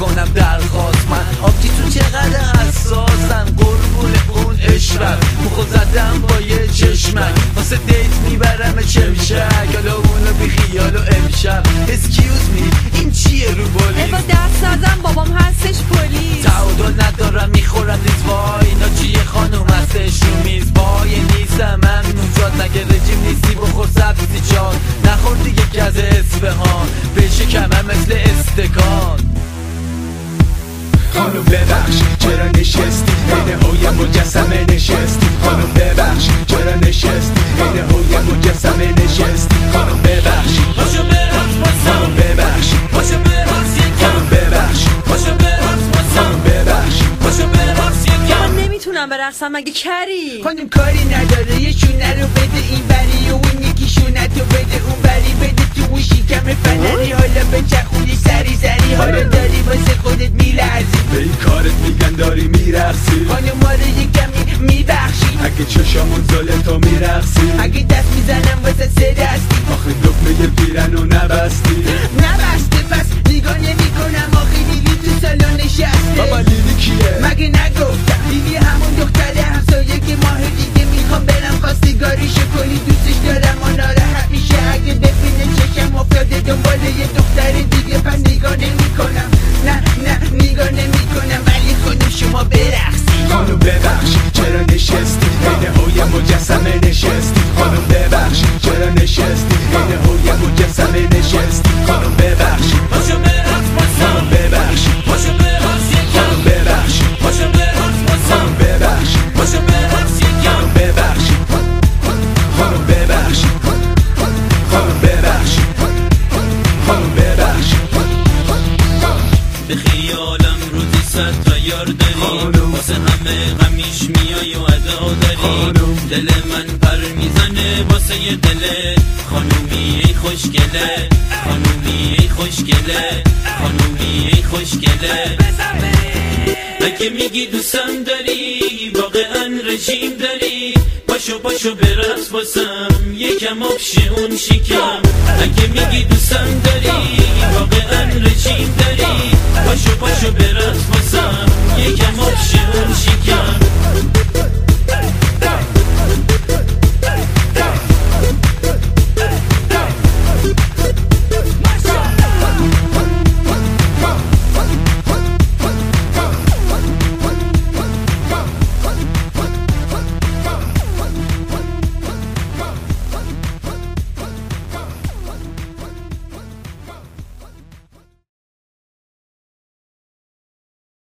میکنم درخواست من آبتی تو چقدر حساسن قربون اون عشقت مخو زدم با یه چشمک واسه دیت میبرم چمشک حالا اونو بی خیال و امشب اسکیوز می این چیه رو بولیس با دست نزن بابام هستش پلیس تعادل ندارم میخورم دیت وای اینا چیه خانوم هستش رو میز وای نیستم من نوزاد مگه رژیم نیستی بخور سبزی جان نخور دیگه گز اصفهان بشه کمم مثل استکان خانم ببخش چرا نشستی عین هوی مجسمه نشستی خانم ببخش چرا نشستی عین هوی مجسمه نشستی خانم ببخش پاشو برقص باسم خانم ببخش پاشو برقص یکم خانم ببخش پاشو برقص باسم خانم ببخش پاشو برقص یکم من نمیتونم برقصم مگه کری خانم کاری نداره یه شونه رو بده این بری و اون یکی شونتو بده اون بری بده تو اون شیکم فنری حالا به چخولی سری سری حالا داری واسه خودت میلرزی به این کارت میگن داری میرقصی خانم ما رو یه کمی میبخشی اگه چشامون زاله تو میرقصی اگه دست میزنم واسه سه دستی آخه دکمه پیرن و نبستی نبسته پس نگاه نمی کنم آخه لیلی تو سالن نشسته بابا لیلی کیه؟ مگه نگفتم لیلی همون دختره همسایه که ماه دیگه میخوام برم خواستگاریشو کنی دوستش دارم و ناراحت میشه اگه ببینه چشم افتاده دنبال یه دختر دیگه پس نگاه نمی کنم نه نگاه نمی کنم ولی خانم شما برقصی خانم ببخش چرا نشستی عین هوی مجسمه نشستی خانم ببخش چرا نشستی عین هوی مجسمه نشستی خانم ببخش پاشو برقص باسم خانم ببخش پاشو برقص یکم خانم ببخش پاشو برقص باسم خانم ببخش پاشو برقص یکم خانم ببخش خانم ببخش خانم ببخش خانم ببخش به خیالم روزی 100 تا یار داری واسه همه غمیش میای و ادا داری دل من پر میزنه واسه یه دل خانومی ای خوشگله خانومی ای خوشگله خانومی ای خوشگله اگه میگی دوستم داری واقعا رژیم داری پاشو برقص واسم یکم آبشه اون شیکم اگه میگی دوستم داری واقعا رژیم داری پاشو برقص واسم یکم آبشه